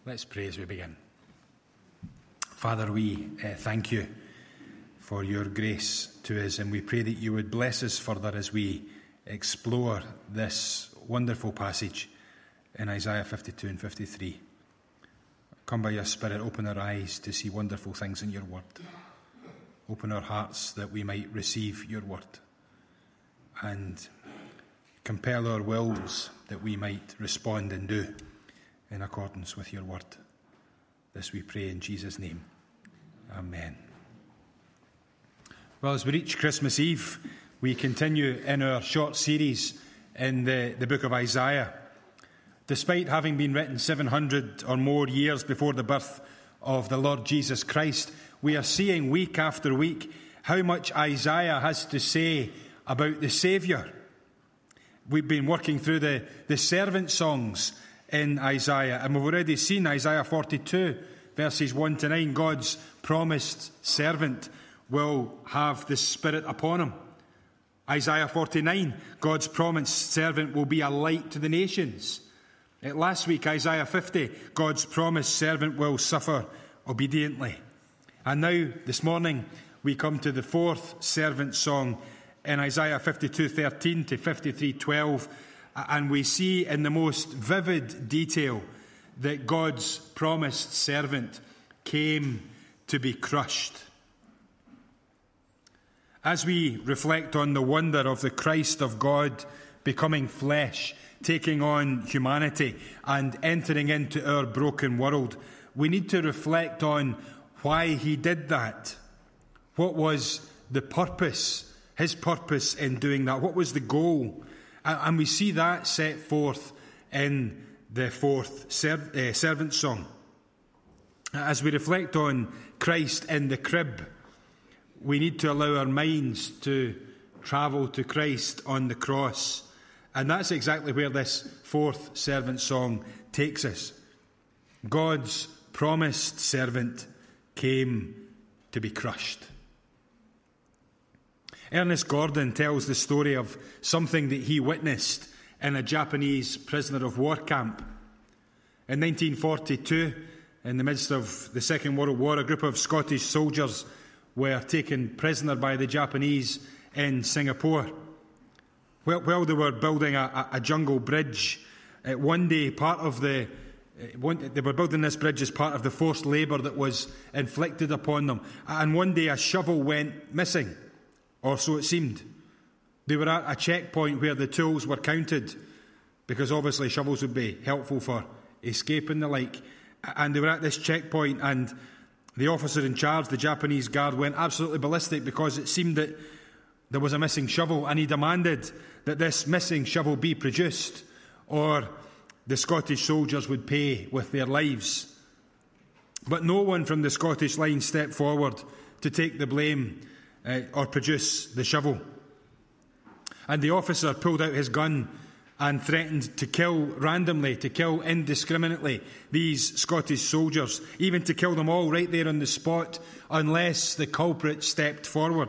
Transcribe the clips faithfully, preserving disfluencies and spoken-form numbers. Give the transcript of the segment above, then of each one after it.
Let's pray as we begin. Father, we uh, thank you for your grace to us, and we pray that you would bless us further as we explore this wonderful passage in Isaiah fifty-two and fifty-three. Come by your Spirit, open our eyes to see wonderful things in your word. Open our hearts that we might receive your word, and compel our wills that we might respond and do in accordance with your word. This we pray in Jesus' name. Amen. Well, as we reach Christmas Eve, we continue in our short series in the, the book of Isaiah. Despite having been written seven hundred or more years before the birth of the Lord Jesus Christ, we are seeing week after week how much Isaiah has to say about the Saviour. We've been working through the, the servant songs in Isaiah, and we've already seen Isaiah forty-two, verses one to nine. God's promised servant will have the Spirit upon him. Isaiah forty-nine, God's promised servant will be a light to the nations. Last week, Isaiah fifty, God's promised servant will suffer obediently. And now, this morning, we come to the fourth servant song in Isaiah fifty-two thirteen to fifty-three twelve, and we see in the most vivid detail that God's promised servant came to be crushed. As we reflect on the wonder of the Christ of God becoming flesh, taking on humanity and entering into our broken world, we need to reflect on why he did that. What was the purpose, his purpose in doing that? What was the goal? And we see that set forth in the fourth serv- uh, servant song. As we reflect on Christ in the crib, we need to allow our minds to travel to Christ on the cross. And that's exactly where this fourth servant song takes us. God's promised servant came to be crushed. Ernest Gordon tells the story of something that he witnessed in a Japanese prisoner of war camp. In nineteen forty-two, in the midst of the Second World War, a group of Scottish soldiers were taken prisoner by the Japanese in Singapore. While, while they were building a, a jungle bridge, uh, one day part of the uh, one, they were building this bridge as part of the forced labour that was inflicted upon them. And one day a shovel went missing, or so it seemed. They were at a checkpoint where the tools were counted, because obviously shovels would be helpful for escape and the like. And they were at this checkpoint, and the officer in charge, the Japanese guard, went absolutely ballistic because it seemed that there was a missing shovel, and he demanded that this missing shovel be produced, or the Scottish soldiers would pay with their lives. But no one from the Scottish line stepped forward to take the blame uh, or produce the shovel. And the officer pulled out his gun and threatened to kill randomly, to kill indiscriminately these Scottish soldiers, even to kill them all right there on the spot, unless the culprit stepped forward.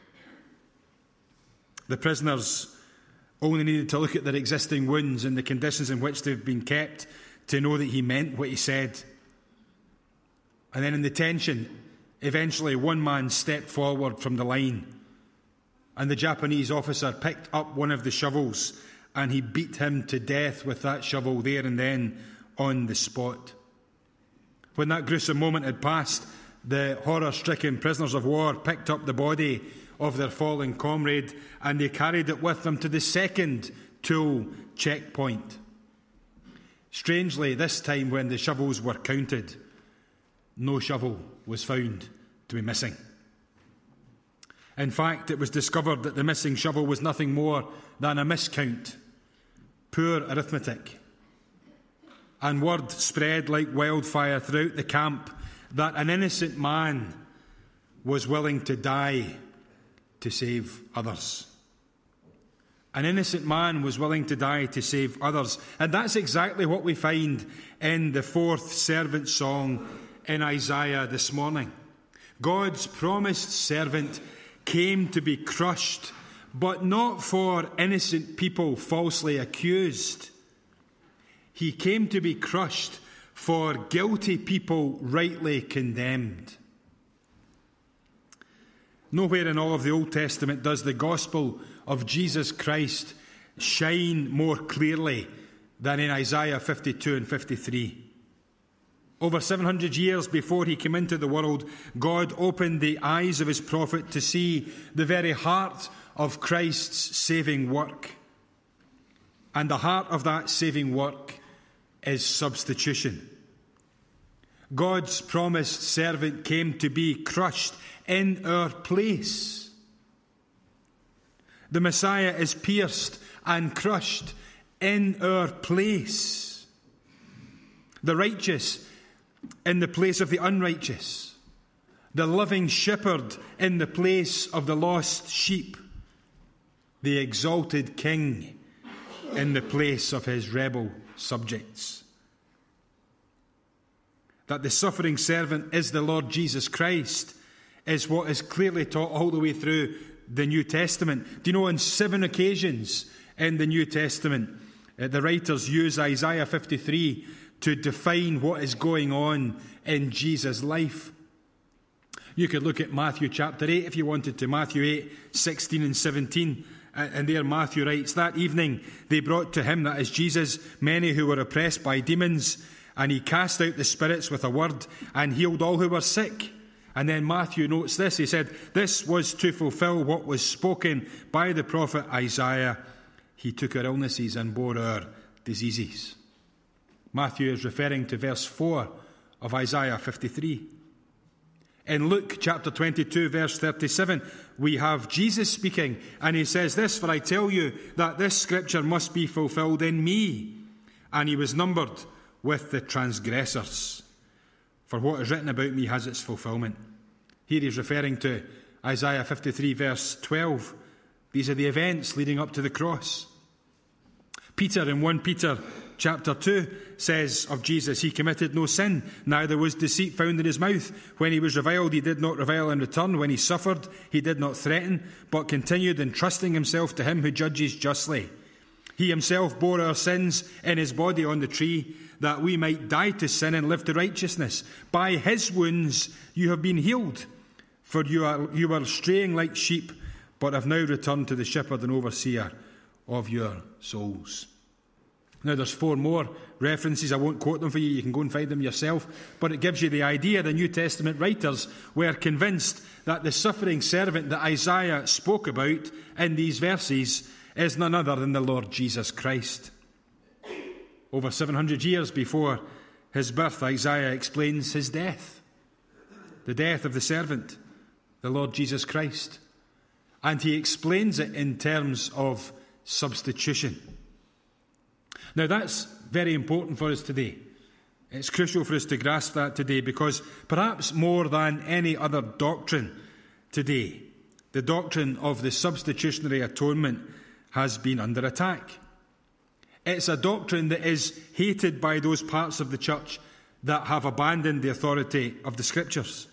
The prisoners only needed to look at their existing wounds and the conditions in which they've been kept to know that he meant what he said. And then in the tension, eventually one man stepped forward from the line, and the Japanese officer picked up one of the shovels and he beat him to death with that shovel there and then on the spot. When that gruesome moment had passed, the horror-stricken prisoners of war picked up the body of their fallen comrade, and they carried it with them to the second tool checkpoint. Strangely, this time when the shovels were counted, no shovel was found to be missing. In fact, it was discovered that the missing shovel was nothing more than a miscount, poor arithmetic. And word spread like wildfire throughout the camp that an innocent man was willing to die to save others. An innocent man was willing to die to save others. And that's exactly what we find in the fourth servant song in Isaiah this morning. God's promised servant came to be crushed, but not for innocent people falsely accused. He came to be crushed for guilty people rightly condemned. Nowhere in all of the Old Testament does the gospel of Jesus Christ shine more clearly than in Isaiah fifty-two and fifty-three. Over seven hundred years before he came into the world, God opened the eyes of his prophet to see the very heart of Christ's saving work. And the heart of that saving work is substitution. God's promised servant came to be crushed in our place. The Messiah is pierced and crushed in our place. The righteous in the place of the unrighteous. The loving shepherd in the place of the lost sheep. The exalted king in the place of his rebel subjects. That the suffering servant is the Lord Jesus Christ is what is clearly taught all the way through the New Testament. Do you know, on seven occasions in the New Testament, uh, the writers use Isaiah fifty-three to define what is going on in Jesus' life. You could look at Matthew chapter eight if you wanted to, Matthew eight, sixteen and seventeen. And there Matthew writes, that evening they brought to him, that is Jesus, many who were oppressed by demons, and he cast out the spirits with a word and healed all who were sick. And then Matthew notes this, he said, this was to fulfill what was spoken by the prophet Isaiah. He took our illnesses and bore our diseases. Matthew is referring to verse four of Isaiah fifty-three. In Luke chapter twenty-two, verse thirty-seven, we have Jesus speaking, and he says this, for I tell you that this scripture must be fulfilled in me. And he was numbered with the transgressors. For what is written about me has its fulfillment. Here he's referring to Isaiah fifty-three, verse twelve. These are the events leading up to the cross. Peter in First Peter chapter two says of Jesus, he committed no sin, neither was deceit found in his mouth. When he was reviled, he did not revile in return. When he suffered, he did not threaten, but continued entrusting himself to him who judges justly. He himself bore our sins in his body on the tree, that we might die to sin and live to righteousness. By his wounds you have been healed, for you are you were straying like sheep, but have now returned to the shepherd and overseer of your souls. Now there's four more references. I won't quote them for you. You can go and find them yourself. But it gives you the idea. The New Testament writers were convinced that the suffering servant that Isaiah spoke about in these verses is none other than the Lord Jesus Christ. Over seven hundred years before his birth, Isaiah explains his death. The death of the servant, the Lord Jesus Christ. And he explains it in terms of substitution. Now that's very important for us today. It's crucial for us to grasp that today, because perhaps more than any other doctrine today, the doctrine of the substitutionary atonement has been under attack. It's a doctrine that is hated by those parts of the church that have abandoned the authority of the Scriptures.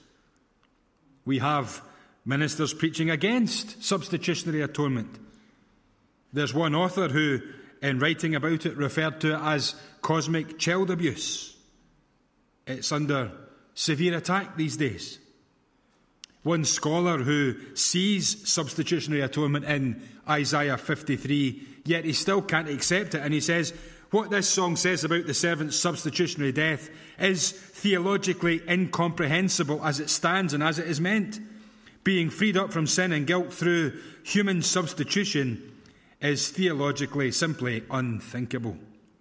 We have ministers preaching against substitutionary atonement. There's one author who, in writing about it, referred to it as cosmic child abuse. It's under severe attack these days. One scholar who sees substitutionary atonement in Isaiah fifty-three, yet he still can't accept it, and he says, what this song says about the servant's substitutionary death is theologically incomprehensible as it stands and as it is meant. Being freed up from sin and guilt through human substitution is theologically simply unthinkable.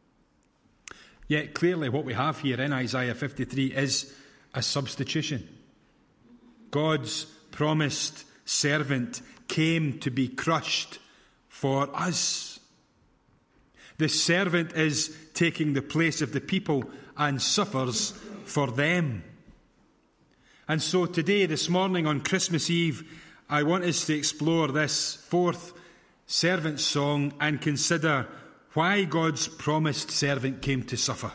Yet clearly what we have here in Isaiah fifty-three is a substitution. God's promised servant came to be crushed for us. The servant is taking the place of the people and suffers for them. And so today, this morning on Christmas Eve, I want us to explore this fourth servant song and consider why God's promised servant came to suffer.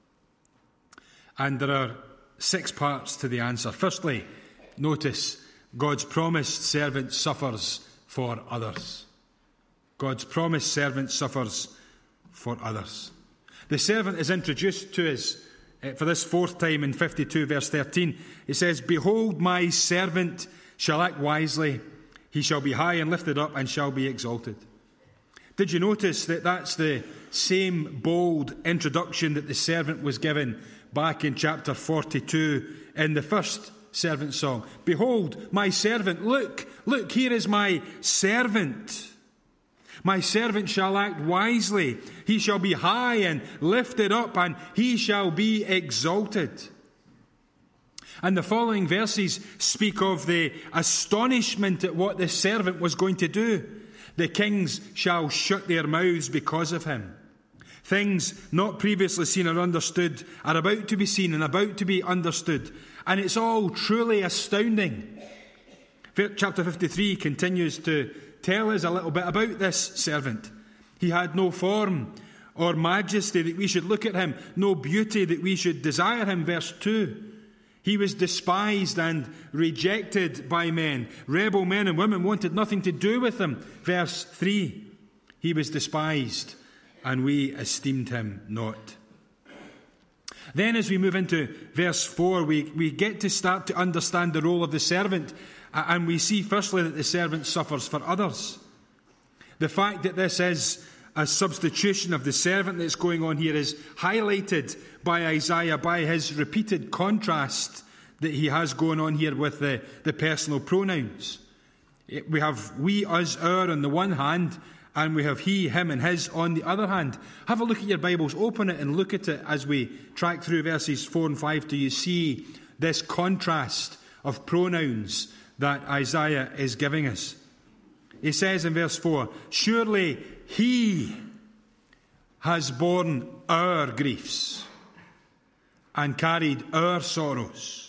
And there are six parts to the answer. Firstly, notice God's promised servant suffers for others. God's promised servant suffers for others. The servant is introduced to us Uh, for this fourth time in fifty-two, verse thirteen, it says, "Behold, my servant shall act wisely. He shall be high and lifted up and shall be exalted." Did you notice that that's the same bold introduction that the servant was given back in chapter forty-two in the first servant song? Behold, my servant. Look, look, here is my servant. My servant shall act wisely. He shall be high and lifted up, and he shall be exalted. And the following verses speak of the astonishment at what the servant was going to do. The kings shall shut their mouths because of him. Things not previously seen or understood are about to be seen and about to be understood. And it's all truly astounding. Chapter fifty-three continues to tell us a little bit about this servant. He had no form or majesty that we should look at him, no beauty that we should desire him. Verse two. He was despised and rejected by men. Rebel men and women wanted nothing to do with him. Verse three. He was despised, and we esteemed him not. Then as we move into verse four, we, we get to start to understand the role of the servant. And we see firstly that the servant suffers for others. The fact that this is a substitution of the servant that's going on here is highlighted by Isaiah by his repeated contrast that he has going on here with the, the personal pronouns. We have we, us, our on the one hand, and we have he, him, and his on the other hand. Have a look at your Bibles, open it and look at it as we track through verses four and five. Do you see this contrast of pronouns that Isaiah is giving us? He says in verse four, "Surely he has borne our griefs and carried our sorrows.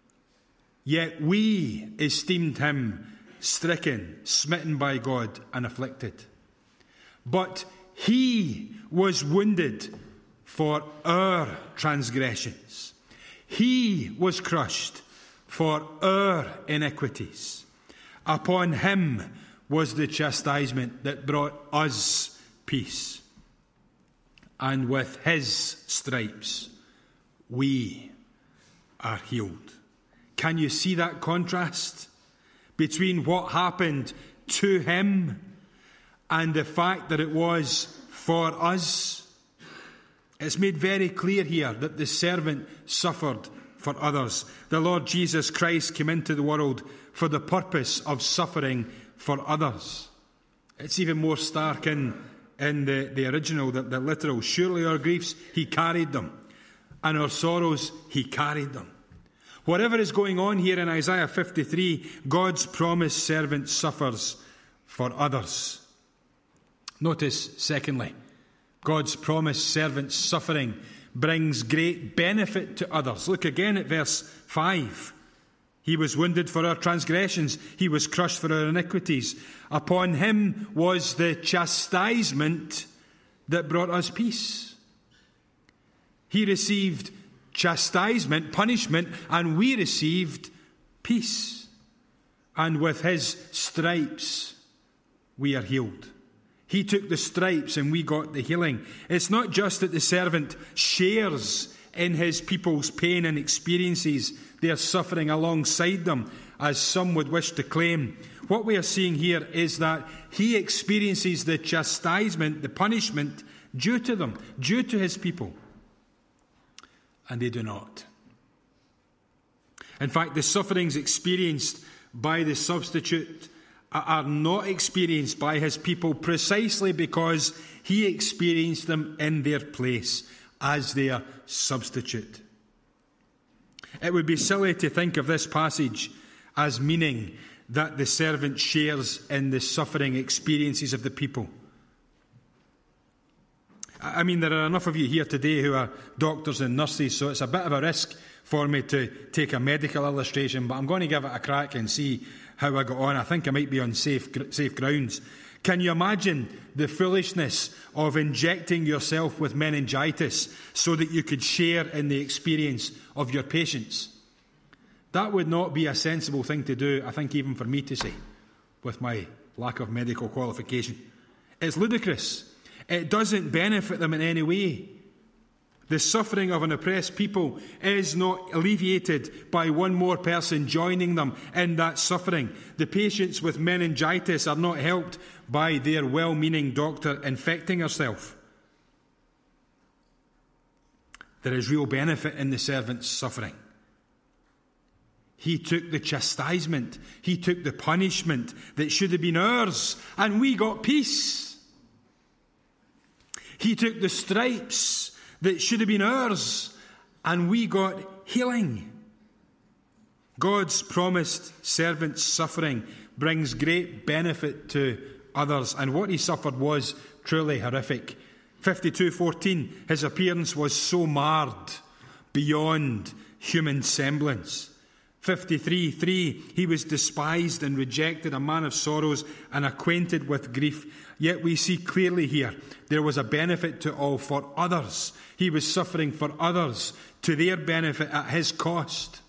Yet we esteemed him stricken, smitten by God, and afflicted. But he was wounded for our transgressions. He was crushed for our iniquities. Upon him was the chastisement that brought us peace. And with his stripes we are healed." Can you see that contrast between what happened to him and the fact that it was for us? It's made very clear here that the servant suffered for others. The Lord Jesus Christ came into the world for the purpose of suffering for others. It's even more stark in, in the, the original, the, the literal. "Surely our griefs, he carried them, and our sorrows, he carried them." Whatever is going on here in Isaiah fifty-three, God's promised servant suffers for others. Notice, secondly, God's promised servant's suffering brings great benefit to others. Look again at verse five. "He was wounded for our transgressions. He was crushed for our iniquities. Upon him was the chastisement that brought us peace." He received chastisement, punishment, and we received peace. And with his stripes we are healed. He took the stripes and we got the healing. It's not just that the servant shares in his people's pain and experiences their suffering alongside them, as some would wish to claim. What we are seeing here is that he experiences the chastisement, the punishment, due to them, due to his people. And they do not. In fact, the sufferings experienced by the substitute are not experienced by his people precisely because he experienced them in their place as their substitute. It would be silly to think of this passage as meaning that the servant shares in the suffering experiences of the people. I mean, there are enough of you here today who are doctors and nurses, so it's a bit of a risk for me to take a medical illustration, but I'm going to give it a crack and see how I got on. I think I might be on safe, safe grounds. Can you imagine the foolishness of injecting yourself with meningitis so that you could share in the experience of your patients? That would not be a sensible thing to do, I think, even for me to say, with my lack of medical qualification. It's ludicrous. It doesn't benefit them in any way. The suffering of an oppressed people is not alleviated by one more person joining them in that suffering. The patients with meningitis are not helped by their well-meaning doctor infecting herself. There is real benefit in the servant's suffering. He took the chastisement, he took the punishment that should have been ours, and we got peace. He took the stripes that should have been ours, and we got healing. God's promised servant's suffering brings great benefit to others, and what he suffered was truly horrific. fifty-two fourteen, his appearance was so marred beyond human semblance. fifty-three three, he was despised and rejected, a man of sorrows and acquainted with grief. Yet we see clearly here, there was a benefit to all for others. He was suffering for others to their benefit at his cost.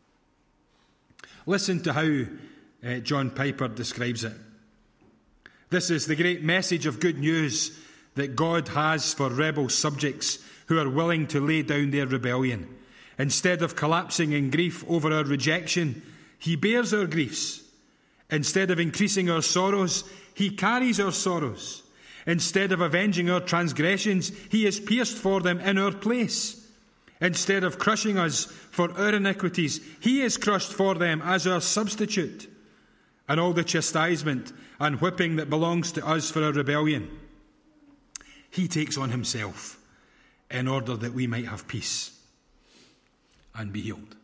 Listen to how uh, John Piper describes it. This is the great message of good news that God has for rebel subjects who are willing to lay down their rebellion. Instead of collapsing in grief over our rejection, he bears our griefs. Instead of increasing our sorrows, he carries our sorrows. Instead of avenging our transgressions, he is pierced for them in our place. Instead of crushing us for our iniquities, he is crushed for them as our substitute. And all the chastisement and whipping that belongs to us for our rebellion, he takes on himself in order that we might have peace and be healed.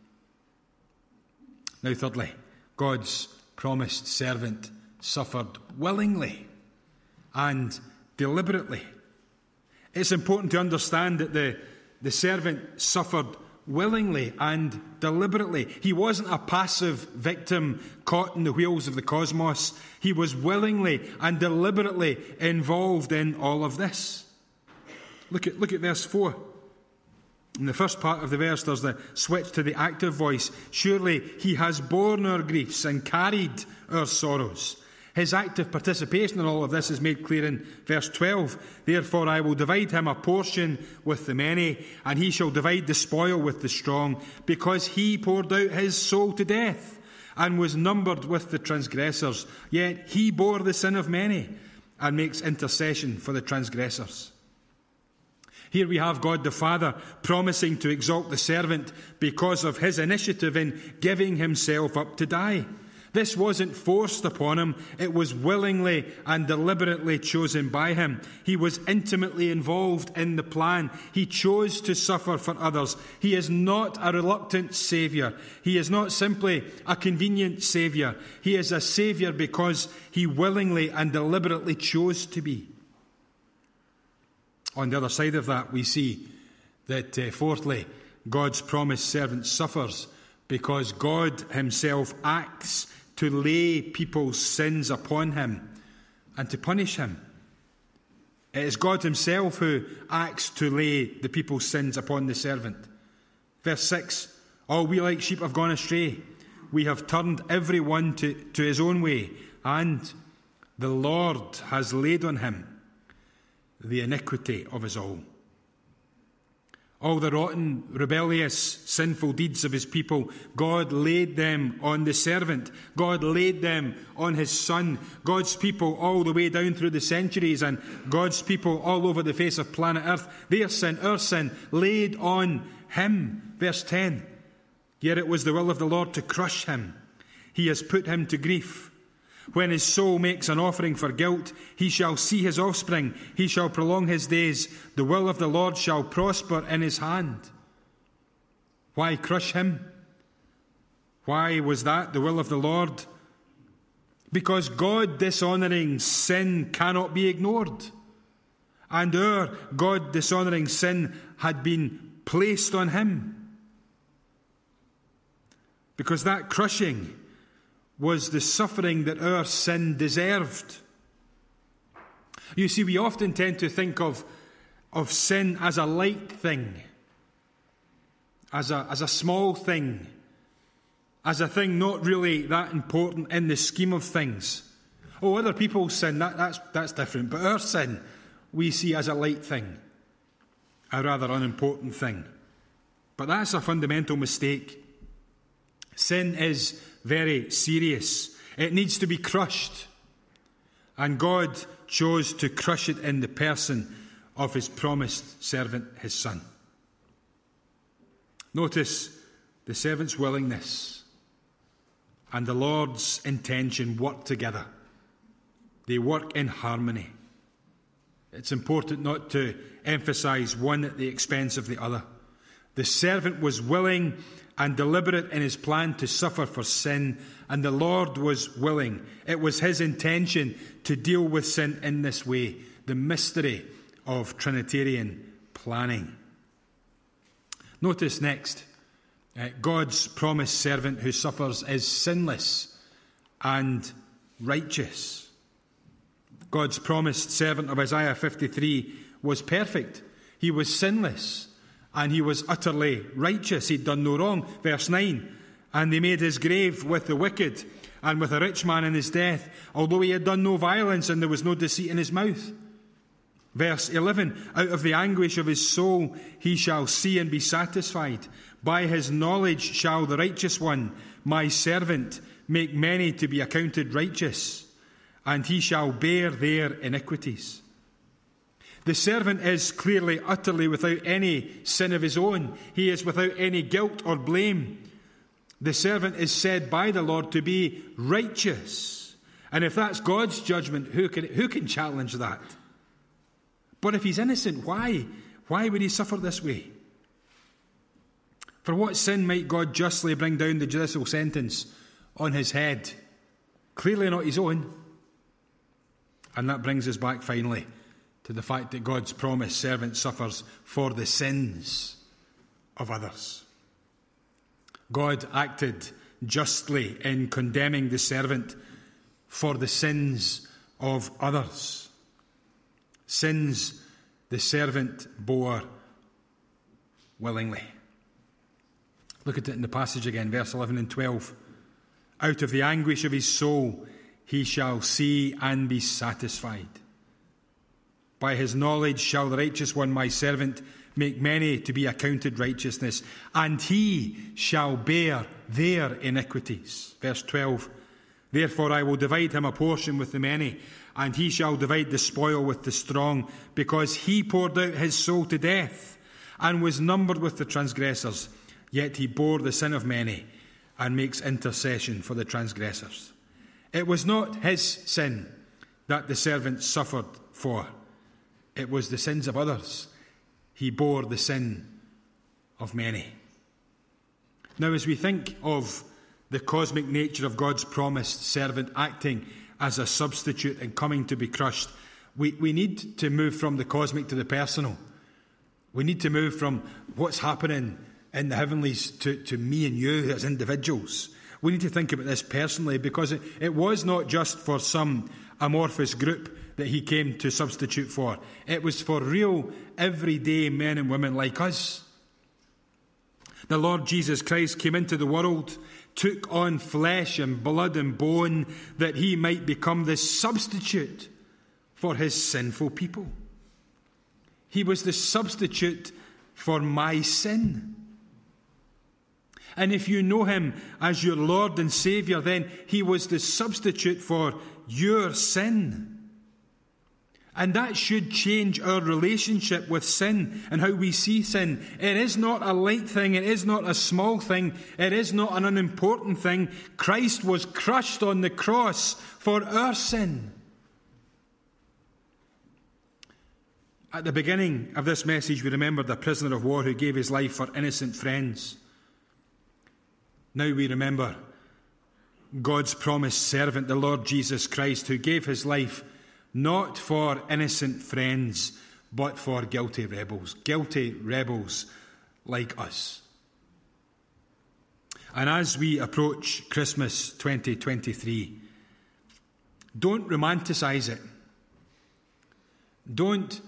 Now, thirdly, God's promised servant suffered willingly and deliberately. It's important to understand that the, the servant suffered willingly and deliberately. He wasn't a passive victim caught in the wheels of the cosmos. He was willingly and deliberately involved in all of this. Look at, look at verse four. In the first part of the verse, there's the switch to the active voice. Surely he has borne our griefs and carried our sorrows. His active participation in all of this is made clear in verse twelve. Therefore I will divide him a portion with the many, and he shall divide the spoil with the strong, because he poured out his soul to death and was numbered with the transgressors. Yet he bore the sin of many and makes intercession for the transgressors. Here we have God the Father promising to exalt the servant because of his initiative in giving himself up to die. This wasn't forced upon him. It was willingly and deliberately chosen by him. He was intimately involved in the plan. He chose to suffer for others. He is not a reluctant Saviour. He is not simply a convenient Saviour. He is a Saviour because he willingly and deliberately chose to be. On the other side of that, we see that, uh, fourthly, God's promised servant suffers because God himself acts to lay people's sins upon him and to punish him. It is God himself who acts to lay the people's sins upon the servant. Verse six, all we like sheep have gone astray. We have turned every one to, to his own way, and the Lord has laid on him the iniquity of us all. All the rotten, rebellious, sinful deeds of his people, God laid them on the servant. God laid them on his son. God's people all the way down through the centuries, and God's people all over the face of planet Earth, their sin, our sin, laid on him. Verse ten, yet it was the will of the Lord to crush him. He has put him to grief. When his soul makes an offering for guilt, he shall see his offspring. He shall prolong his days. The will of the Lord shall prosper in his hand. Why crush him? Why was that the will of the Lord? Because God-dishonouring sin cannot be ignored. And our God-dishonouring sin had been placed on him. Because that crushing was the suffering that our sin deserved. You see, we often tend to think of, of sin as a light thing, as a, as a small thing, as a thing not really that important in the scheme of things. Oh, other people's sin, that, that's, that's different. But our sin, we see as a light thing. a rather unimportant thing. But that's a fundamental mistake. Sin is very serious. It needs to be crushed. And God chose to crush it in the person of his promised servant, his Son. Notice the servant's willingness and the Lord's intention work together. They work in harmony. It's important not to emphasize one at the expense of the other. The servant was willing and deliberate in his plan to suffer for sin, and the Lord was willing. It was his intention to deal with sin in this way, the mystery of Trinitarian planning. Notice next, uh, God's promised servant who suffers is sinless and righteous. God's promised servant of Isaiah fifty-three was perfect. He was sinless and he was utterly righteous. He'd done no wrong. Verse nine, and they made his grave with the wicked and with a rich man in his death, although he had done no violence and there was no deceit in his mouth. Verse eleven, out of the anguish of his soul he shall see and be satisfied. By his knowledge shall the righteous one, my servant, make many to be accounted righteous, and he shall bear their iniquities. The servant is clearly, utterly without any sin of his own. He is without any guilt or blame. The servant is said by the Lord to be righteous. And if that's God's judgment, who can, who can challenge that? But if he's innocent, why? Why would he suffer this way? For what sin might God justly bring down the judicial sentence on his head? Clearly not his own. And that brings us back finally to the fact that God's promised servant suffers for the sins of others. God acted justly in condemning the servant for the sins of others. Sins the servant bore willingly. Look at it in the passage again, verse eleven and twelve. Out of the anguish of his soul he shall see and be satisfied. By his knowledge shall the righteous one, my servant, make many to be accounted righteousness, and he shall bear their iniquities. Verse twelve, therefore I will divide him a portion with the many, and he shall divide the spoil with the strong, because he poured out his soul to death, and was numbered with the transgressors, yet he bore the sin of many, and makes intercession for the transgressors. It was not his sin that the servant suffered for. It was the sins of others. He bore the sin of many. Now, as we think of the cosmic nature of God's promised servant acting as a substitute and coming to be crushed, we, we need to move from the cosmic to the personal. We need to move from what's happening in the heavenlies to, to me and you as individuals. We need to think about this personally, because it, it was not just for some amorphous group that he came to substitute for. It was for real, everyday men and women like us. The Lord Jesus Christ came into the world, took on flesh and blood and bone, that he might become the substitute for his sinful people. He was the substitute for my sin. And if you know him as your Lord and Saviour, then he was the substitute for your sin. And that should change our relationship with sin and how we see sin. It is not a light thing. It is not a small thing. It is not an unimportant thing. Christ was crushed on the cross for our sin. At the beginning of this message, we remembered the prisoner of war who gave his life for innocent friends. Now we remember God's promised servant, the Lord Jesus Christ, who gave his life not for innocent friends, but for guilty rebels, guilty rebels like us. And as we approach Christmas twenty twenty-three, don't romanticize it. Don't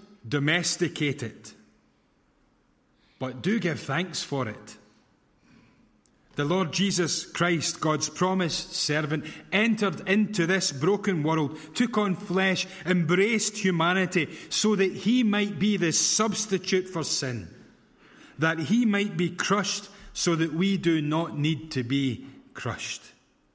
domesticate it. But do give thanks for it. The Lord Jesus Christ, God's promised servant, entered into this broken world, took on flesh, embraced humanity, so that he might be the substitute for sin, that he might be crushed so that we do not need to be crushed.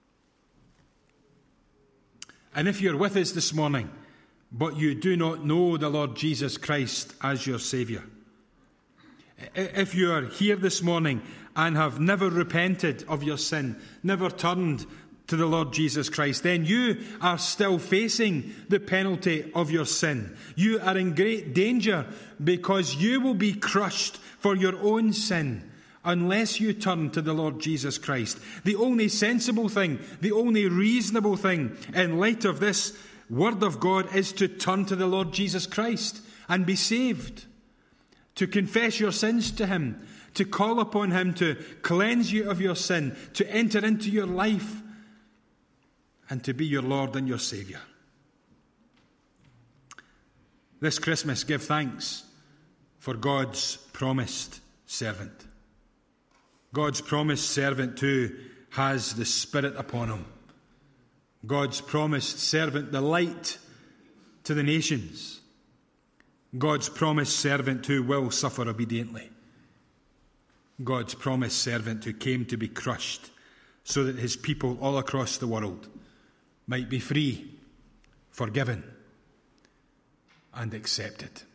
And if you're with us this morning, but you do not know the Lord Jesus Christ as your Saviour, if you are here this morning and have never repented of your sin, never turned to the Lord Jesus Christ, then you are still facing the penalty of your sin. You are in great danger because you will be crushed for your own sin unless you turn to the Lord Jesus Christ. The only sensible thing, the only reasonable thing in light of this Word of God is to turn to the Lord Jesus Christ and be saved. To confess your sins to him, to call upon him to cleanse you of your sin, to enter into your life, and to be your Lord and your Saviour. This Christmas, give thanks for God's promised servant. God's promised servant too has the Spirit upon him. God's promised servant, the light to the nations. God's promised servant who will suffer obediently. God's promised servant who came to be crushed so that his people all across the world might be free, forgiven, and accepted.